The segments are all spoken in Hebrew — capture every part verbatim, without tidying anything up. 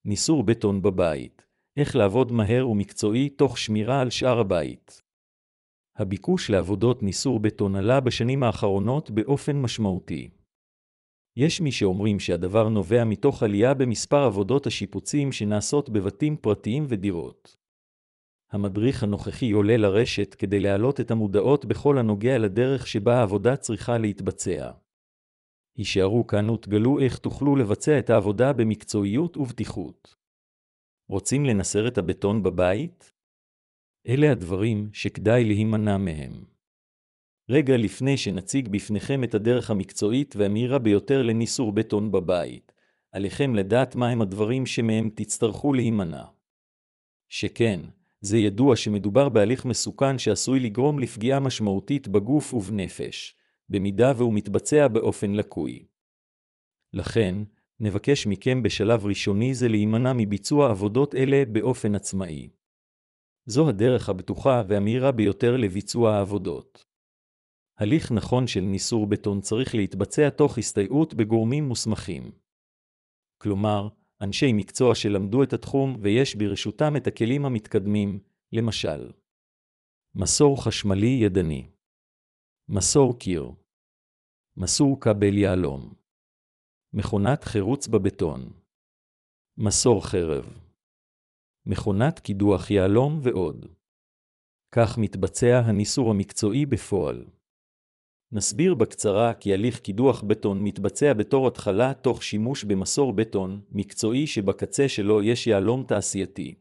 ניסור בטון בבית. איך לעבוד מהר ומקצועי תוך שמירה על שאר הבית. הביקוש לעבודות ניסור בטון עלה בשנים האחרונות באופן משמעותי. יש מי שאומרים שהדבר נובע מתוך עלייה במספר עבודות השיפוצים שנעשות בבתים פרטיים ודירות. המדריך הנוכחי עולה לרשת כדי להעלות את המודעות בכל הנוגע לדרך שבה העבודה צריכה להתבצע. הישארו כאן ותגלו איך תוכלו לבצע את העבודה במקצועיות ובטיחות. רוצים לנסר את הבטון בבית? אלה הדברים שכדאי להימנע מהם. רגע לפני שנציג בפניכם את הדרך המקצועית והמהירה ביותר לניסור בטון בבית, עליכם לדעת מהם הדברים שמהם תצטרכו להימנע. שכן, זה ידוע שמדובר בהליך מסוכן שעשוי לגרום לפגיעה משמעותית בגוף ובנפש, במידה והוא מתבצע באופן לקוי. לכן, נבקש מכם בשלב ראשוני זה להימנע מביצוע עבודות אלה באופן עצמאי. זו הדרך הבטוחה והמהירה ביותר לביצוע העבודות. הליך נכון של ניסור בטון צריך להתבצע תוך הסתייעות בגורמים מוסמכים. כלומר, אנשי מקצוע שלמדו את התחום ויש ברשותם את הכלים המתקדמים, למשל. מסור חשמלי ידני. מסור קיר. מסור כבל יהלום. מכונת חירוץ בבטון. מסור חרב. מכונת קידוח יהלום ועוד. כך מתבצע הניסור המקצועי בפועל. נסביר בקצרה כי הליך קידוח בטון מתבצע בתור התחלה תוך שימוש במסור בטון מקצועי שבקצה שלו יש יהלום תעשייתי.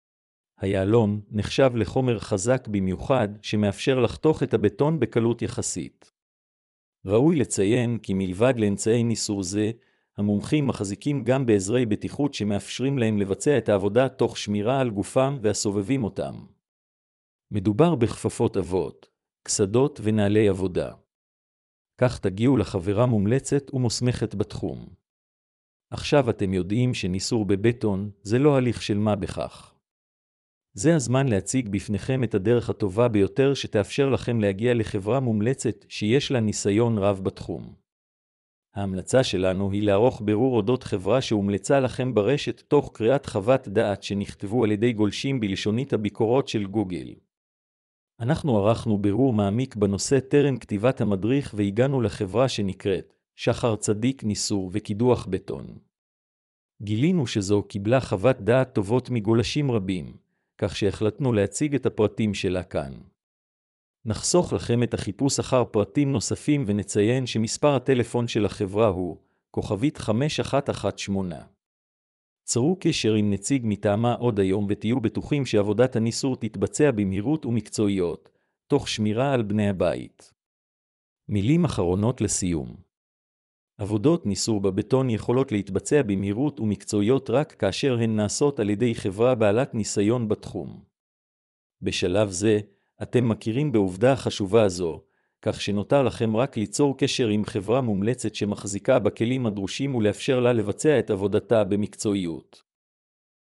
היהלום נחשב לחומר חזק במיוחד שמאפשר לחתוך את הבטון בקלות יחסית. ראוי לציין כי מלבד לאמצעי ניסור זה, המומחים מחזיקים גם בעזרי בטיחות שמאפשרים להם לבצע את העבודה תוך שמירה על גופם והסובבים אותם. מדובר בכפפות אבות, קסדות ונעלי עבודה. כך תגיעו לחברה מומלצת ומוסמכת בתחום. עכשיו אתם יודעים שניסור בבטון זה לא הליך של מה בכך. זה הזמן להציג בפניכם את הדרך הטובה ביותר שתאפשר לכם להגיע לחברה מומלצת שיש לה ניסיון רב בתחום. ההמלצה שלנו היא לערוך בירור אודות חברה שהומלצה לכם ברשת תוך קריאת חוות דעת שנכתבו על ידי גולשים בלשונית הביקורות של גוגל. אנחנו ערכנו בירור מעמיק בנושא טרם כתיבת המדריך והגענו לחברה שנקראת שחר צדיק ניסור וקידוח בטון. גילינו שזו קיבלה חוות דעת טובות מגולשים רבים, כך שהחלטנו להציג את הפרטים שלה כאן. נחסוך לכם את החיפוש אחר פרטים נוספים ונציין שמספר הטלפון של החברה הוא כוכבית חמש אחת אחת שמונה. צרו קשר עם נציג מטעמה עוד היום ותהיו בטוחים שעבודת הניסור תתבצע במהירות ומקצועיות, תוך שמירה על בני הבית. מילים אחרונות לסיום. עבודות ניסור בבטון יכולות להתבצע במהירות ומקצועיות רק כאשר הן נעשות על ידי חברה בעלת ניסיון בתחום. בשלב זה, אתם מכירים בעובדה חשובה זו, כך שנותר לכם רק ליצור קשר עם חברה מומלצת שמחזיקה בכלים הדרושים ולאפשר לה לבצע את עבודתה במקצועיות.